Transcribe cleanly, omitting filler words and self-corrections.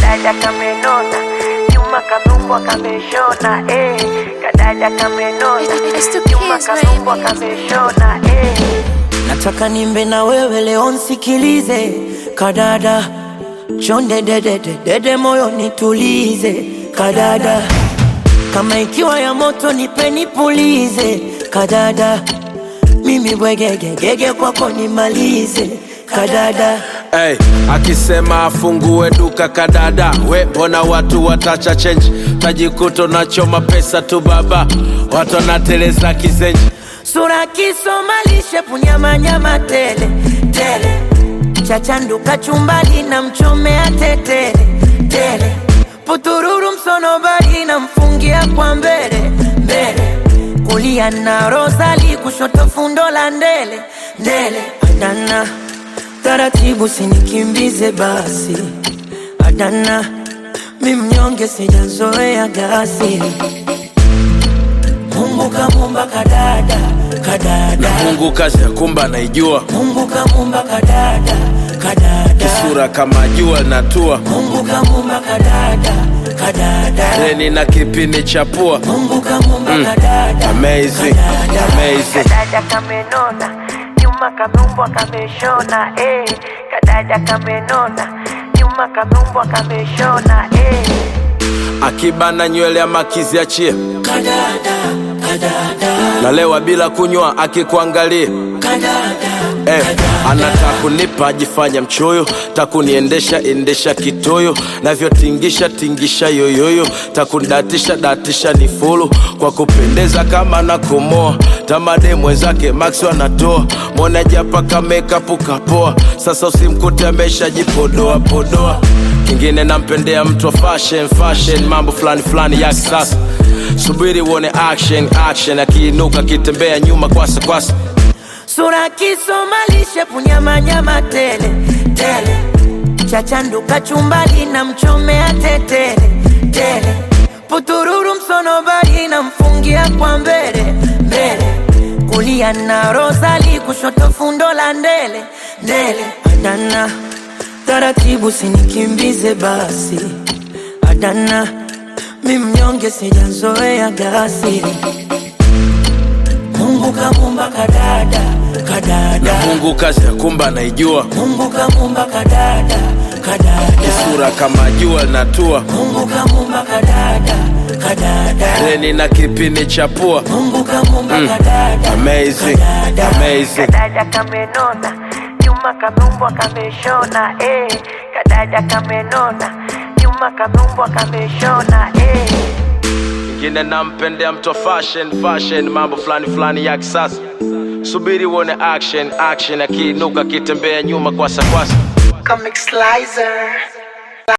Kadada kamenona, nyuma kanumbwa kameshona, Kadada kamenona, nyuma kanumbwa kameshona, Nataka nimbe na wewe leo nsikilize. Kadada, chonde dede moyo nitulize. Kadada, kama ikiwa ya moto nipe nipulize. Kadada, mimi bwegege kwako nimalize. Kadada, akisema afungue duka kadada, we mbona watu watacha change? Tajikuto nachoma pesa tu baba, watu wanateleza kizenji. sura kisomalishe punyama tele chachandu kachumbali na mchomea tele putururu msonobari na mfungia kwa mbele kulia na rosali kushoto fundo la ndele adana taratibu sinikimbize basi adana mimnyonge sijazoea gasi. Mungu kamumba kadada na Mungu kazi ya kumba naijua. Mungu kamumba kadada kisura kama jua natua. Mungu kamumba kadada reni na kipini chapua. Mungu kamumba kadada amazing. Kadada kamenona, nyuma kanumbwa kameshona, Kadada kamenona, nyuma kanumbwa kameshona, Akibana nywele ya makizi achie. Kadada Nalewa bila kunywa akikuangalia. Anataka kunipa ajifanya mchoyo, takuniendesha kitoyo, navyotingisha yoyoyo, takundatisha ni fulu kwa kupendeza kama na kumoa. Tamade mwenzake Max wanatoa, mwona japa kameka kapoa. Sasa usimkute ameshajipodoa. Kingine nampendea mtu wa fashion, mambo fulani ya kisasa. Subiri uone action, akiinuka kitembea nyuma kwasa. Sura kisomalishe punyama tele chachandu kachumbali na mchomea tele putururu msonobari na mfungia kwa mbele kulia na rosali kushoto fundo la ndele adana taratibu sinikimbize basi adana mimnyonge sijazoea gasi. Mungu kamumba kadada na Mungu kazi ya kumba naijua. Mungu kamumba kadada kisura kama jua natua. Mungu kamumba kadada reni na kipini chapua. Mungu kamumba kadada amazing. Kadada kamenona, nyuma kanumbwa kameshona, Kadada kamenona, nyuma kanumbwa kameshona, Kingine nampendea mtu wa fashion, mambo fulani ya kisasa. Subiri uone action, akiinuka kitembea nyuma kwasa. Comic Slicer.